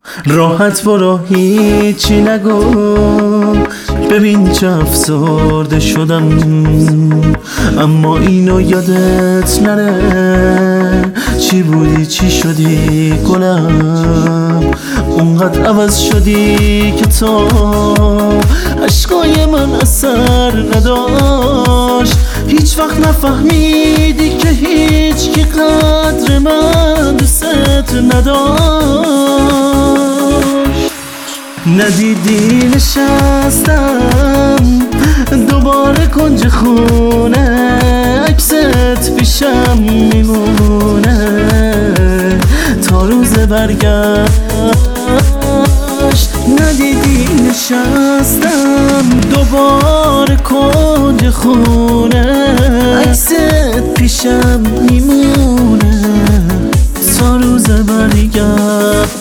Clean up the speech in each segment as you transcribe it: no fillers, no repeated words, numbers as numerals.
راحت برو هیچی نگو، ببین چه افسرده شدم. اما اینو یادت نره، چی بودی چی شدی گلم. اونقدر عوض شدی که تو عشقای من اثر نداشت. هیچ وقت نفهمیدی که هیچ کی قدر من دوست نداشت. ندیدی نشستم دوباره کنج خونه، عکست پیشم میمونه تا روز برگشت. ندیدی نشستم دوباره کنج خونه، عکست پیشم میمونه تا روز برگشت.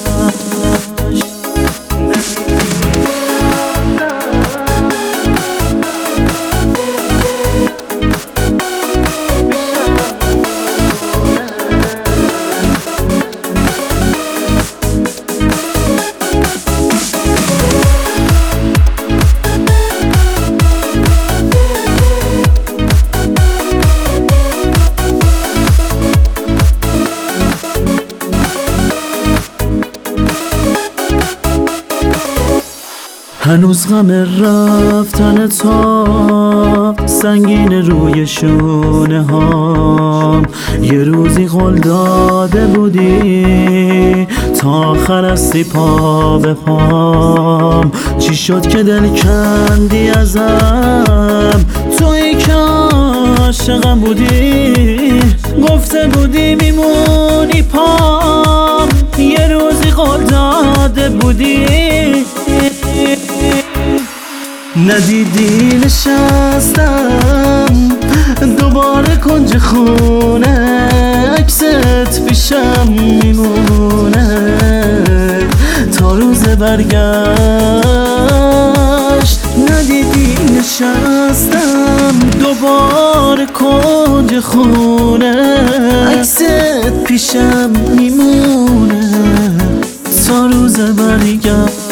هنوز غم رفتن تا سنگین روی شونه هام. یه روزی قول داده بودی تا آخر هستی پا به پام. چی شد که دل کندی ازم، تویی که عاشقم بودی، گفته بودی میمونی پام. یه روزی قول داده بودی، ندیدی نشستم دوباره کنج خونه، عکست پیشم میمونه تا روز برگشت. ندیدی نشستم دوباره کنج خونه، عکست پیشم میمونه تا روز برگشت.